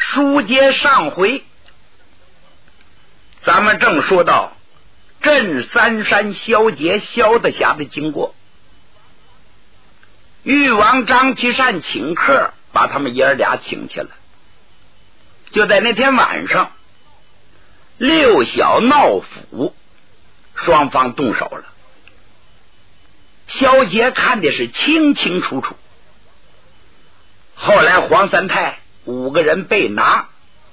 书接上回，咱们正说到镇三山萧杰萧得侠的经过。誉王张其善请客，把他们爷儿俩请去了。就在那天晚上，六小闹府，双方动手了。萧杰看的是清清楚楚。后来黄三太5个人被拿，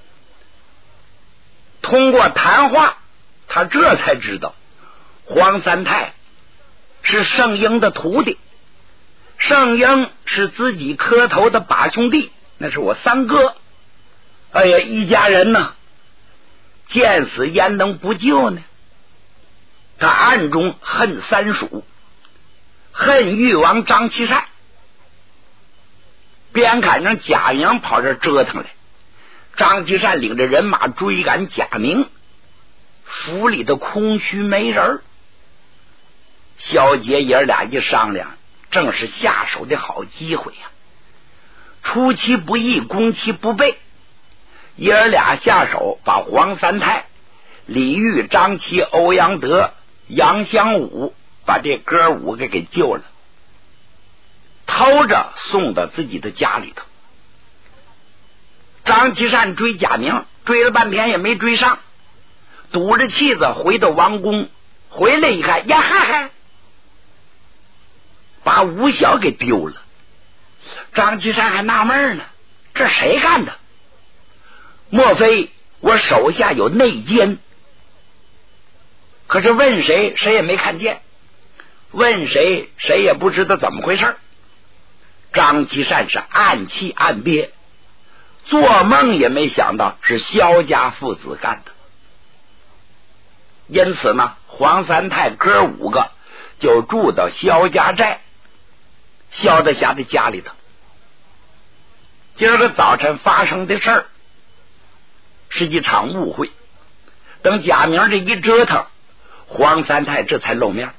通过谈话，他这才知道黄三太是圣婴的徒弟，圣婴是自己磕头的把兄弟，那是我三哥。哎呀，一家人呢，见死焉能不救呢？他暗中恨三叔，恨誉王张其善。边看着贾明跑这折腾来，张其善领着人马追赶贾明，府里的空虚没人。萧杰爷俩一商量，正是下手的好机会呀！出其不意，攻其不备，爷俩下手，把黄三太、李煜、张琪、欧阳德、杨香武把这哥5个给救了，偷着送到自己的家里头。张其善追贾明，追了半天也没追上，堵着气子回到王宫，回来一看，呀哈哈，把吴小给丢了。张其善还纳闷呢，这谁干的？莫非我手下有内奸？可是问谁，谁也没看见；问谁，谁也不知道怎么回事。张其善是暗气暗憋，做梦也没想到是萧家父子干的。因此呢，黄三太哥5个就住到萧家寨萧得侠的家里头。今儿个早晨发生的事儿是一场误会，等贾明这一折腾，黄三太这才露面，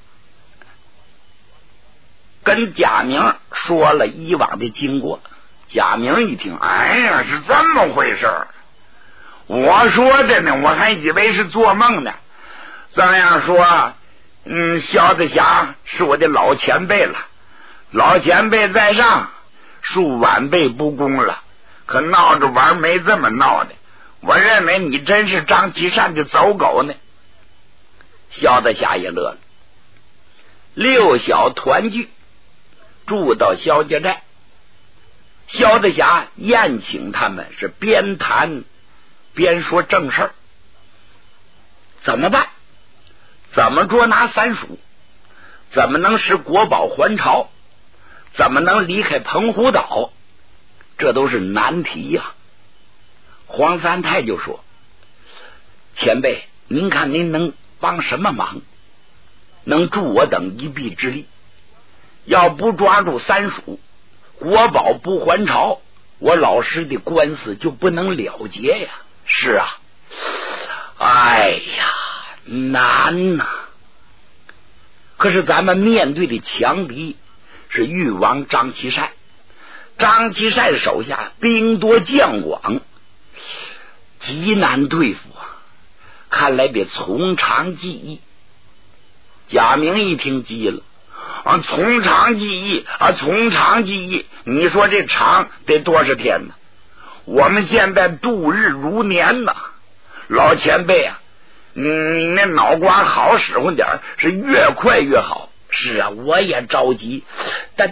跟贾明说了以往的经过。贾明一听，哎呀，是这么回事儿，我说的呢，我还以为是做梦呢。这样说，萧得侠是我的老前辈了，老前辈在上，恕晚辈不恭了。可闹着玩没这么闹的，我认为你真是张其善的走狗呢。萧得侠也乐了。六小团聚，住到萧家寨。萧得侠宴请他们，是边谈边说正事儿。怎么办？怎么捉拿三叔？怎么能使国宝还朝？怎么能离开澎湖岛？这都是难题呀。黄三太就说：前辈，您看您能帮什么忙，能助我等一臂之力？要不抓住三叔，国宝不还朝，我老师的官司就不能了结呀。是啊，哎呀，难呐。可是咱们面对的强敌是誉王张其善，张其善手下兵多将广，极难对付啊，看来得从长计议。贾明一听急了，从长计议啊，从长计议，你说这长得多少天呢？我们现在度日如年呐，老前辈啊，你那脑瓜好使唤点，是越快越好。是啊，我也着急，这，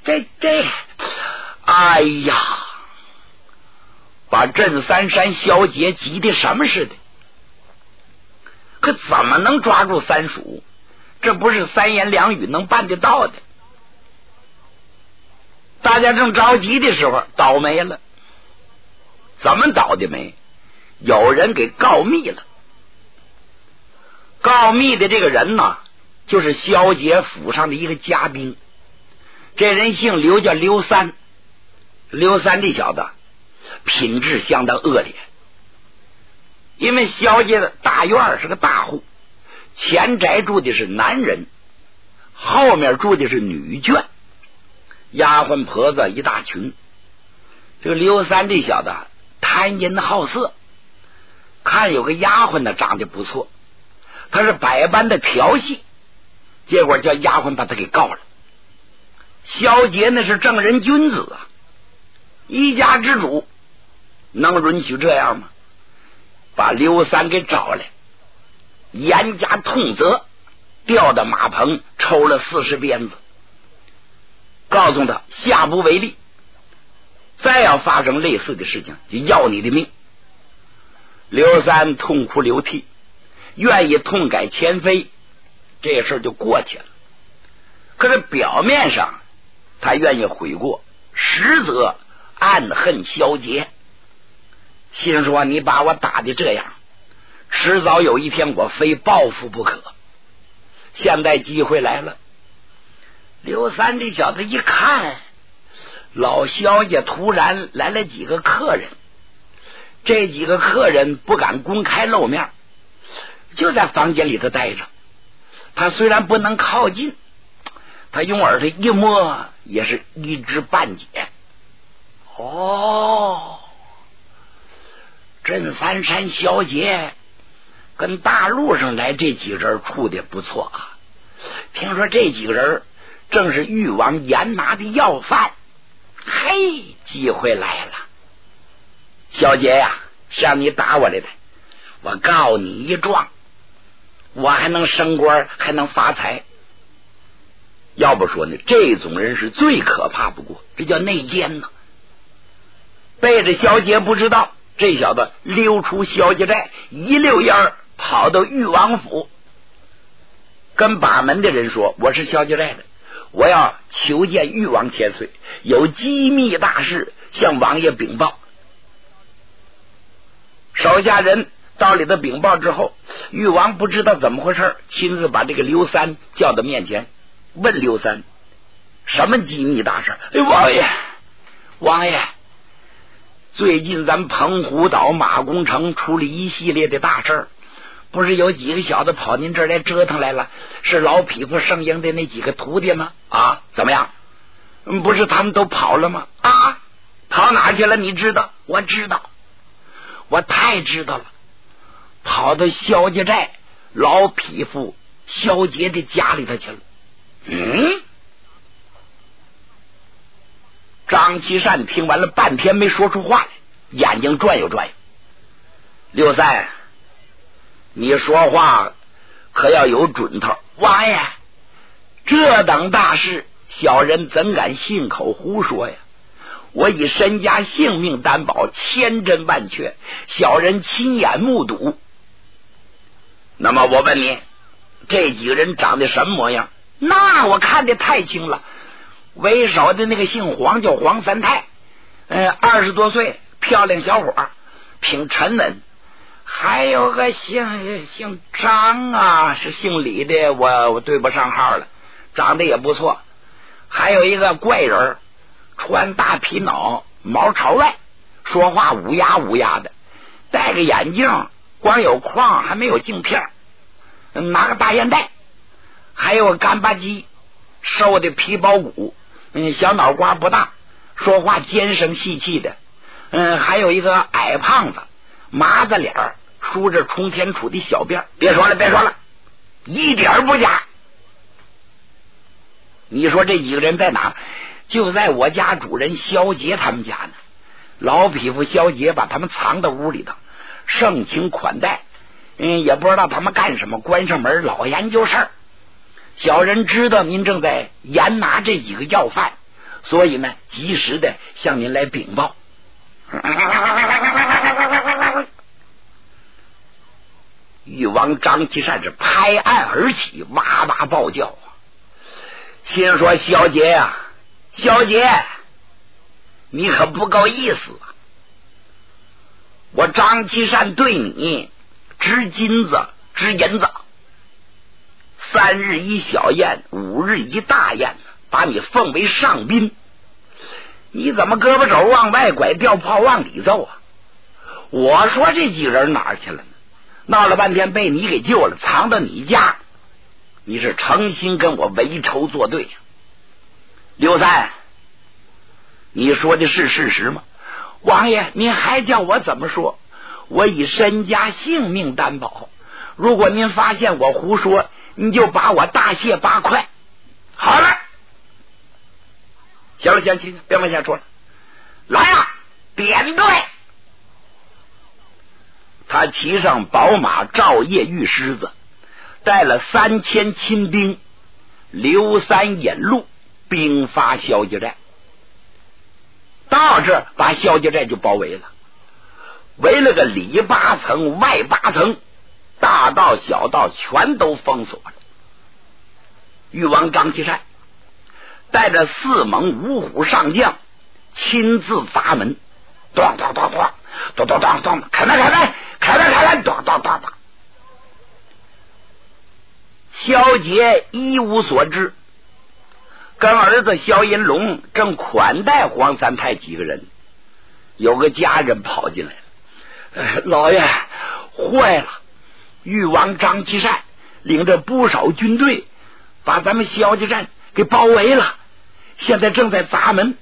哎呀，把镇三山萧杰急的什么似的。可怎么能抓住三叔？这不是3言2语能办得到的。大家正着急的时候，倒霉了。怎么倒的霉？有人给告密了。告密的这个人呢，就是萧杰府上的一个家兵。这人姓刘，叫刘三。刘三这小子品质相当恶劣，因为萧家的大院是个大户，前宅住的是男人，后面住的是女眷，丫鬟婆子一大群。这个刘三这小子贪淫好色，看有个丫鬟呢长得不错，他是百般的调戏，结果叫丫鬟把他给告了。萧杰那是正人君子啊，一家之主，能允许这样吗？把刘三给找来，严加痛责，吊到马棚抽了40鞭子，告诉他下不为例，再要发生类似的事情就要你的命。刘三痛哭流涕，愿意痛改前非，这事就过去了。可是表面上他愿意悔过，实则暗恨萧杰，心说你把我打的这样，迟早有一天我非报复不可。现在机会来了。刘三这小子一看，老萧家突然来了几个客人，这几个客人不敢公开露面，就在房间里头待着。他虽然不能靠近，他用耳朵一摸也是一知半解。哦，镇三山萧杰跟大路上来这几个人处的不错啊，听说这几个人正是誉王严拿的要犯。嘿，机会来了。萧杰呀，是让你打我来的，我告你一状，我还能升官，还能发财。要不说呢，这种人是最可怕不过，这叫内奸呢。背着萧杰不知道，这小子溜出萧家寨，一溜烟跑到誉王府，跟把门的人说，我是萧家寨的，我要求见誉王千岁，有机密大事向王爷禀报。手下人到里头禀报之后，誉王不知道怎么回事，亲自把这个刘三叫到面前，问刘三什么机密大事。王爷，最近咱澎湖岛马公城出了一系列的大事，不是有几个小子跑您这儿来折腾来了，是老匹夫盛英的那几个徒弟吗？啊，怎么样？不是他们都跑了吗？啊，跑哪去了？你知道？我知道，我太知道了，跑到萧家寨老匹夫萧杰的家里头去了。张其善听完了半天没说出话来，眼睛转悠转悠。刘三，你说话可要有准头。王爷，这等大事，小人怎敢信口胡说呀？我以身家性命担保，千真万确，小人亲眼目睹。那么我问你，这几个人长得什么模样？那我看得太清了。为首的那个姓黄，叫黄三太，20多岁，漂亮小伙，挺沉稳。还有个姓张啊，是姓李的，我对不上号了，长得也不错。还有一个怪人，穿大皮袄，毛朝外，说话乌鸦乌鸦的，戴个眼镜，光有框还没有镜片，拿个大烟袋。还有个干巴鸡，瘦的皮包骨，小脑瓜不大，说话尖声细气的。还有一个矮胖子，麻子脸，梳着冲天杵的小辫。别说了，一点不假。你说这几个人在哪？就在我家主人萧杰他们家呢。老匹夫萧杰把他们藏到屋里头，盛情款待。也不知道他们干什么，关上门老研究事儿。小人知道您正在严拿这几个要犯，所以呢及时的向您来禀报。誉王张其善是拍案而起，哇哇暴叫，心说萧杰呀，萧杰，你可不够意思啊！我张其善对你值金子值银子，3日一小宴，5日一大宴，把你奉为上宾，你怎么胳膊肘往外拐，掉炮往里揍啊？我说这几人哪儿去了呢？闹了半天被你给救了，藏到你家，你是诚心跟我为仇作对呀？刘三，你说的是事实吗？ 王爷，您还叫我怎么说？我以身家性命担保，如果您发现我胡说，你就把我大卸8块。好了，行了，行，别往下说了，来呀，点队！他骑上宝马，照夜玉狮子，带了3000亲兵，刘三引路，兵发萧家寨。到这儿把萧家寨就包围了，围了个里8层外8层，大道小道全都封锁了。誉王张其善带着4猛5虎上将亲自砸门，咚咚咚咚咚咚咚咚，开门，咚咚咚咚。萧杰一无所知，跟儿子萧银龙正款待黄三太几个人，有个家人跑进来了，老爷，坏了，誉王张其善领着不少军队把咱们萧家寨给包围了，现在正在砸门。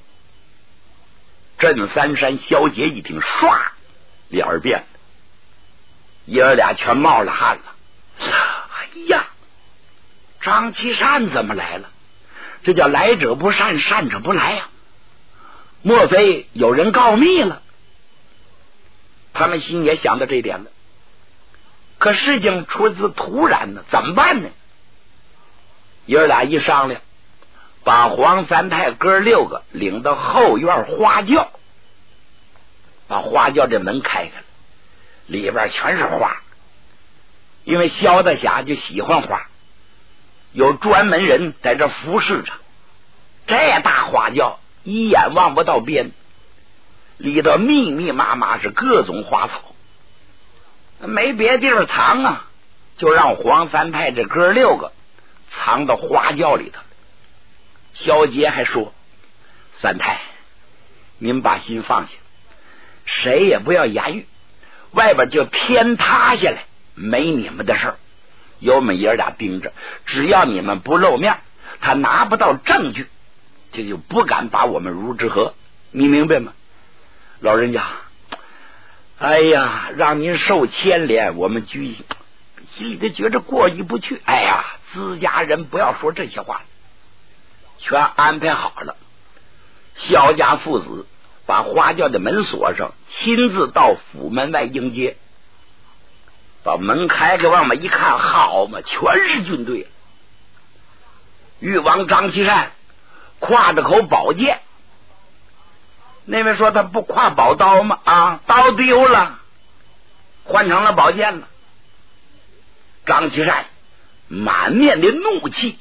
镇三山萧杰一听，唰，脸儿变了，爷儿俩全冒了汗了。哎呀，张其善怎么来了？这叫来者不善，善者不来呀！莫非有人告密了？他们心也想到这一点了。可事情出自突然呢，怎么办呢？爷儿俩一商量，把黄三太哥6个领到后院花轿，把花轿这门开开了，里边全是花。因为萧大侠就喜欢花，有专门人在这服侍着。这大花轿一眼望不到边，里头密密麻麻是各种花草，没别地方藏啊，就让黄三太这哥6个藏到花轿里头。萧杰还说，三太您把心放下，谁也不要言语，外边就天塌下来没你们的事儿，有我们爷俩盯着，只要你们不露面，他拿不到证据，这就不敢把我们如之何，你明白吗？老人家，哎呀，让您受牵连，我们居心里头觉着过意不去。哎呀，自家人不要说这些话，全安排好了。萧家父子把花轿的门锁上，亲自到府门外迎接，把门开开，往外一看，好嘛，全是军队。誉王张其善挎着口宝剑，那位说他不挎宝刀吗？啊，刀丢了，换成了宝剑了。张其善满面的怒气。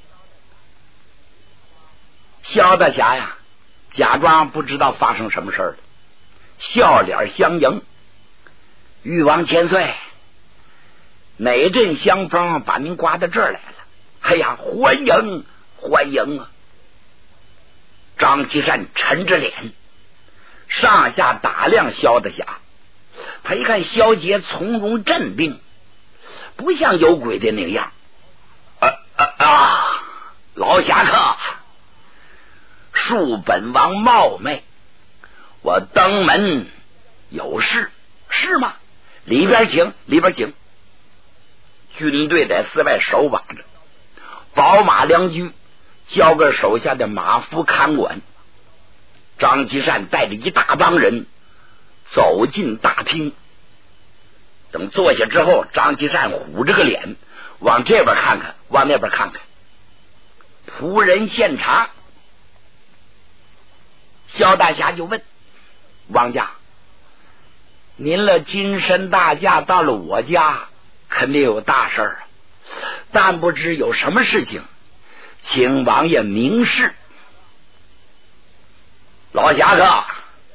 萧大侠呀，假装不知道发生什么事了，笑脸相迎。誉王千岁，哪阵香风把您刮到这儿来了？哎呀，欢迎欢迎啊！张其善沉着脸，上下打量萧大侠。他一看萧杰从容镇定，不像有鬼的那样。老侠客，恕本王冒昧，我登门有事。是吗？里边请，里边请。军队在寺外守把着，宝马良驹交给手下的马夫看管。张其善带着一大帮人走进大厅，等坐下之后，张其善虎着个脸，往这边看看，往那边看看。仆人献茶。萧大侠就问王家，您了金身大驾到了我家，肯定有大事儿，但不知有什么事情，请王爷明示。老侠客，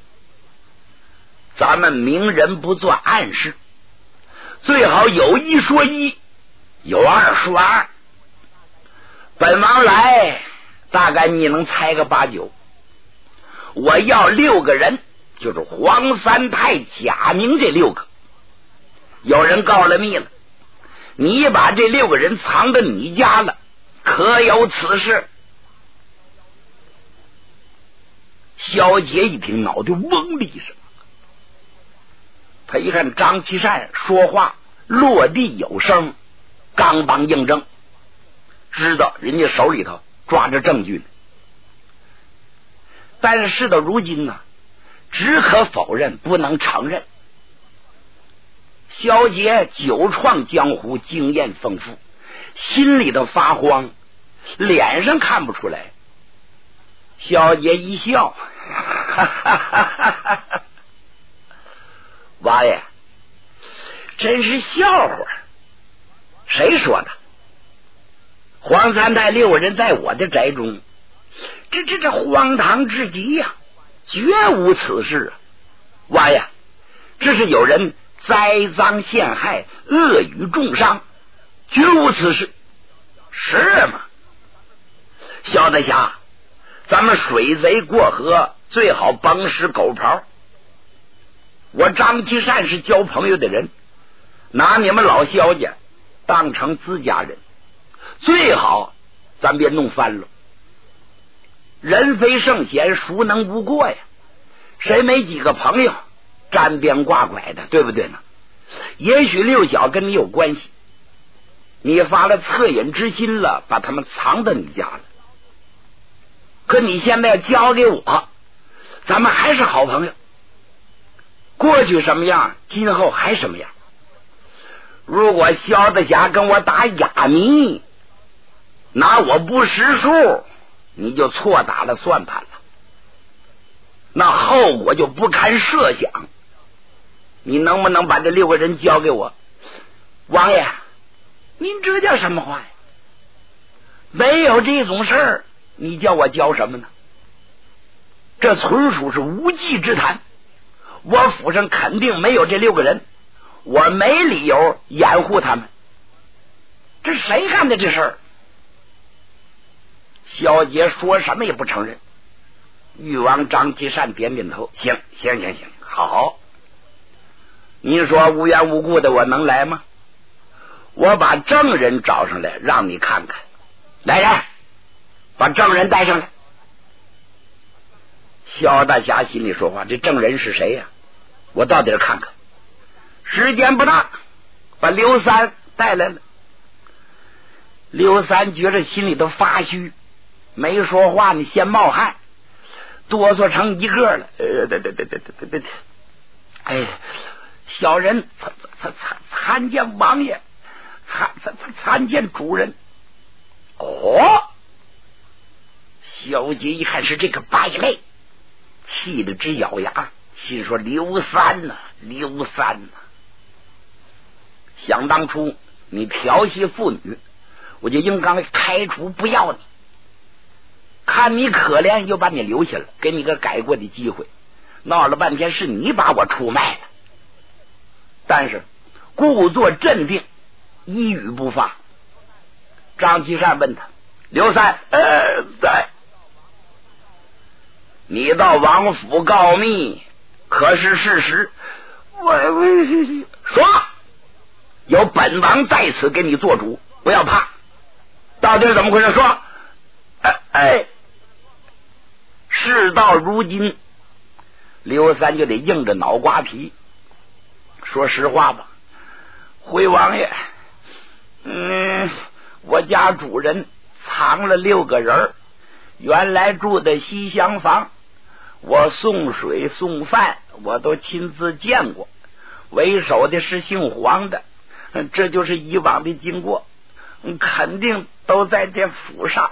咱们明人不做暗事，最好有一说一，有二说二。本王来大概你能猜个8、9。我要6个人，就是黄三太、贾明这6个。有人告了密了，你把这6个人藏到你家了，可有此事？ 小姐一听，脑袋嗡的一声，他一看张其善说话落地有声，刚梆硬正，知道人家手里头抓着证据呢。但是事到如今呢，只可否认不能承认。小姐久创江湖，经验丰富，心里头发慌，脸上看不出来。小姐一笑，哈哈哈哈哈，王爷真是笑话。谁说的？黄三太6个人在我的宅中，这荒唐至极呀，绝无此事啊！王爷，这是有人栽赃陷害，恶语重伤，绝无此事。是吗？小的侠，咱们水贼过河，最好甭使狗刨。我张其善是交朋友的人，拿你们老萧家当成自家人，最好咱别弄翻了。人非圣贤，孰能无过呀？谁没几个朋友沾边挂拐的，对不对呢？也许六小跟你有关系，你发了恻隐之心了，把他们藏到你家了。可你现在交给我，咱们还是好朋友，过去什么样，今后还什么样。如果萧大侠跟我打哑谜，拿我不识数，你就错打了算盘了，那后果就不堪设想。你能不能把这6个人交给我？王爷，您这叫什么话呀？没有这种事儿，你叫我交什么呢？这纯属是无稽之谈。我府上肯定没有这6个人，我没理由掩护他们。这谁干的这事儿？小姐说什么也不承认。誉王张其善点点头，行，好。你说无缘无故的我能来吗？我把证人找上来让你看看。来人，把证人带上来。萧大侠心里说话，这证人是谁呀？我到底看看。时间不大，把刘三带来了。刘三觉着心里头发虚，没说话呢，先冒汗，哆嗦成一个了。对，哎，小人参见王爷，参见主人。哦，小姐一看是这个败类，气得直咬牙，心说刘三呐，想当初你调戏妇女，我就应当开除不要你，看你可怜又把你留下了，给你个改过的机会。闹了半天是你把我出卖了，但是故作镇定，一语不发。张其善问他：刘三在？你到王府告密，可是事实？我说，有本王在此给你做主，不要怕。到底是怎么回事？说。事到如今，刘三就得硬着脑瓜皮说实话吧。回王爷，我家主人藏了6个人，原来住的西厢房，我送水送饭我都亲自见过，为首的是姓黄的，这就是以往的经过，肯定都在这府上。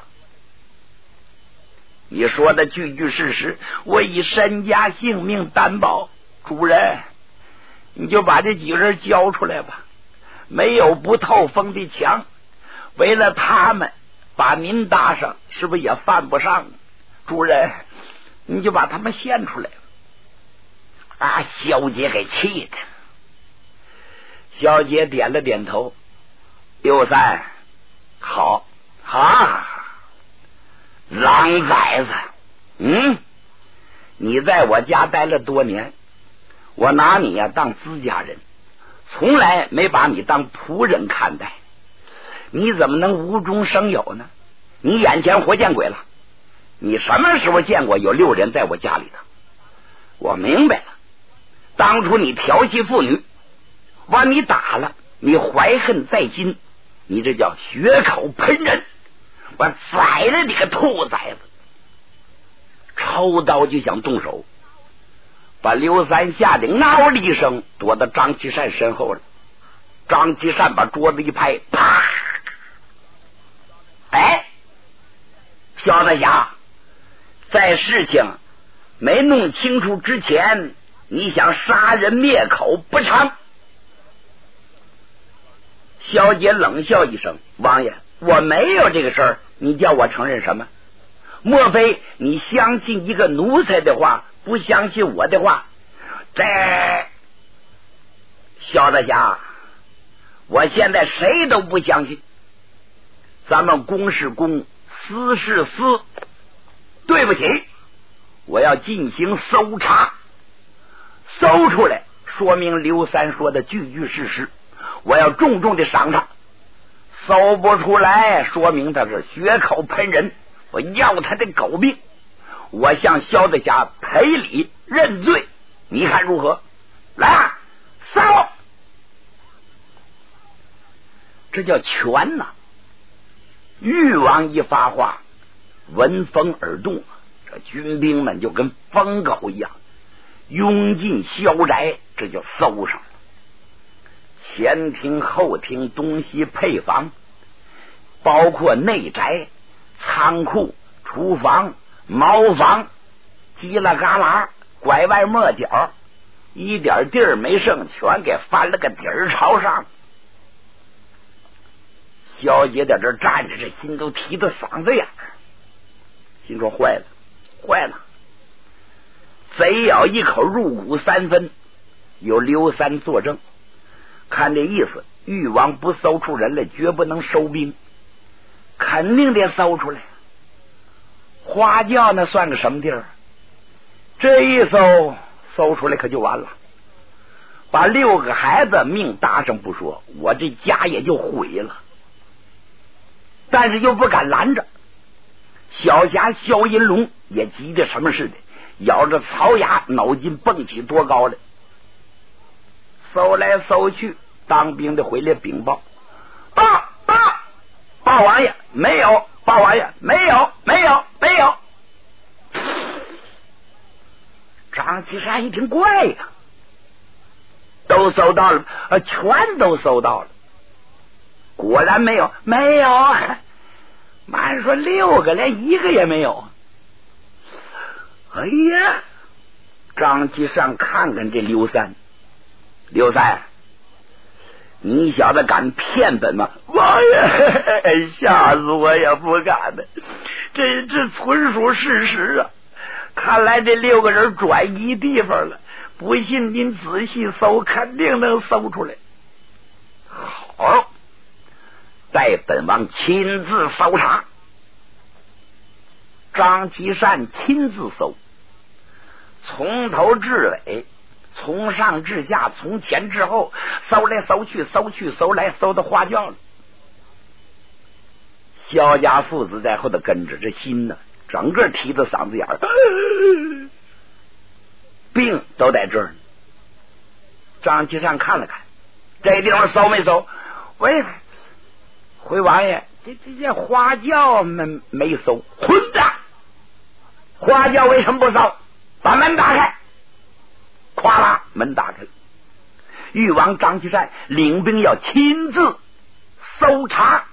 你说的句句事实，我以身家性命担保。主人，你就把这几个人交出来吧，没有不透风的墙，为了他们把您搭上，是不是也犯不上？主人，你就把他们献出来。小姐给气的。小姐点了点头。刘三，好，狼崽子，你在我家待了多年，我拿你当自家人，从来没把你当仆人看待，你怎么能无中生有呢？你眼前活见鬼了！ 你什么时候见过有6人在我家里的？我明白了，当初你调戏妇女，把你打了，你怀恨在心，你这叫血口喷人，我宰了你个兔崽子！抽刀就想动手，把刘三吓得嗷的一声，躲到张其善身后了。张其善把桌子一拍，啪！哎，小子侠，在事情没弄清楚之前，你想杀人灭口不成？小姐冷笑一声：“王爷，我没有这个事儿，你叫我承认什么？莫非你相信一个奴才的话，不相信我的话？这小子侠，我现在谁都不相信。咱们公是公，私是私。对不起，我要进行搜查，搜出来说明刘三说的句句是实，我要重重的赏他。搜不出来，说明他是血口喷人，我要他的狗命。我向萧子侠赔礼认罪，你看如何？来啊，搜！这叫权呐！誉王一发话，闻风而动，这军兵们就跟疯狗一样涌进萧宅，这就搜上了。前厅后厅东西配房，包括内宅、仓库、厨房、茅房，叽啦嘎啦，拐弯抹角，一点地儿没剩，全给翻了个底儿朝上。小姐在这站着，这心都提到嗓子眼儿，心说坏了坏了，贼咬一口入骨3分。有刘三作证，看这意思，誉王不搜出人来，绝不能收兵，肯定得搜出来。花轿那算个什么地儿？这一搜出来可就完了，把6个孩子命搭上不说，我这家也就毁了。但是又不敢拦着，小侠萧银龙也急得什么似的，咬着槽牙，脑筋蹦起多高来。搜来搜去，当兵的回来禀报：报王爷没有，报王爷没有。张其山一听怪呀，都搜到了，全都搜到了，果然没有。满说6个，连1个也没有。哎呀，张其善看看这刘三，你小子敢骗本吗？王爷，吓死我也不敢的，这纯属事实啊！看来这6个人转移地方了，不信您仔细搜，肯定能搜出来。好，待本王亲自搜查。张其善亲自搜，从头至尾，从上至下，从前至后，搜来搜去，搜来搜到花轿了。萧家父子在后头跟着，这心呢，整个提到嗓子眼儿，病都在这儿呢。张其善看了看，这地方搜没搜？回王爷，这花轿没搜。混蛋！花轿为什么不搜？把门打开！咵啦，门打开了。誉王张其善领兵要亲自搜查。